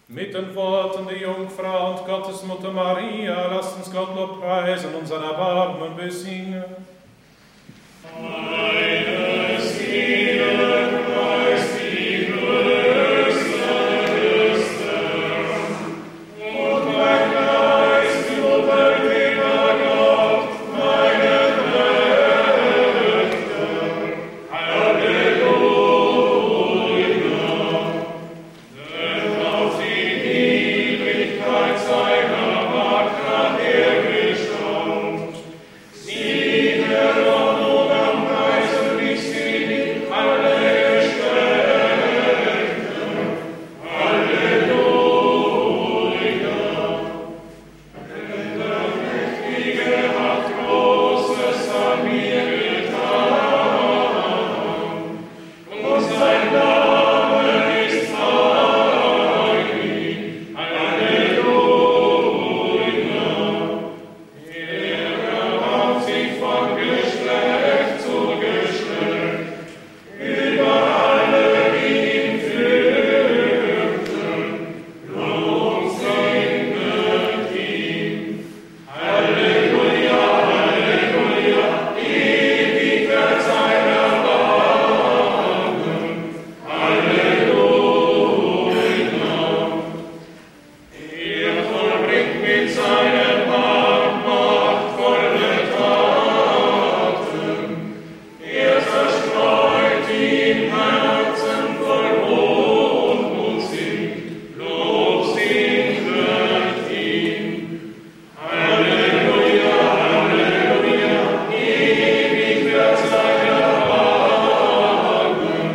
Mit den Worten der Jungfrau und Gottesmutter Maria, lasst uns Gott lobpreisen und sein Erbarmen besingen. Meine Seele preist die höchste, und mein Geist jubelt über Gott, meinen Retter. Halleluja. Denn auf die Niedrigkeit seiner Macht hat gestaunt. Sieh, der Lohn am Preisen mich selig, alle Gestreckten. Halleluja. Denn der Mächtige hat Großes an mir getan, und sein Name ist heilig. Halleluja. Er erbarmt sich von Geschlecht zu Geschlecht über alle, die ihn fürchten. Lob singet ihm. Halleluja, Halleluja, ewig wird sein Erbarmen. Halleluja. Er vollbringt mit seinem Arm machtvolle Taten. Er zerstreut die im Herzen voll Hochmut sind. Lob singet ihm. Halleluja, Halleluja, ewig wird sein Erbarmen.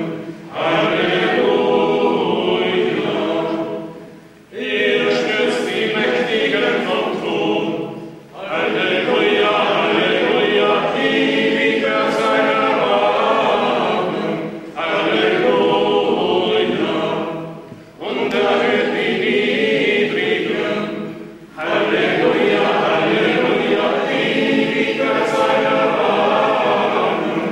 Halleluja. Er stürzt die Mächtigen vom Thron. Halleluja, Halleluja, ewig wird sein Erbarmen. Halleluja. Und erhöht die Niedrigen. Halleluja, Halleluja, ewig wird sein Erbarmen.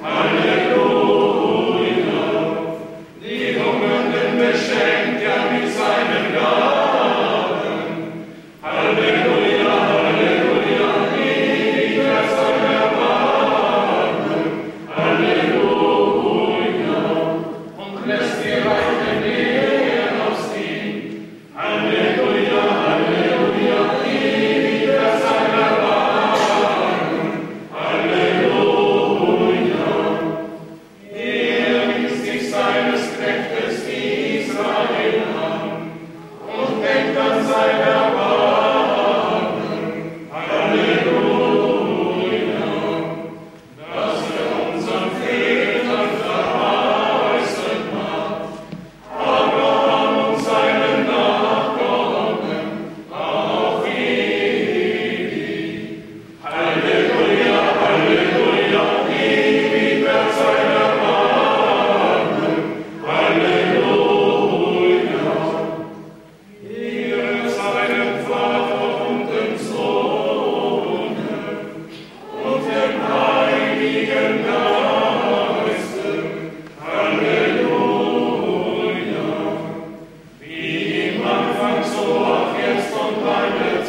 Halleluja. Die Hungernden beschenkt er mit seinen Gaben. Halleluja, Halleluja, ewig wird sein Erbarmen. Halleluja. Und lässt die Reichen nähren aus ihm. Halleluja, Halleluja, ewig wird sein Erbarmen. Halleluja. Er ließ sich seines Knechtes Israel an und denkt an sein Erbarmen. Halleluja. Dass er unseren Vätern verheißen hat, Abraham und seinen Nachkommen auf ewig. Halleluja, Halleluja, ewig wird sein Erbarmen. Halleluja. Ehre sei dem Vater und dem Sohn und dem Heiligen Geiste. Halleluja. Wie im Anfang, so auch jetzt und alle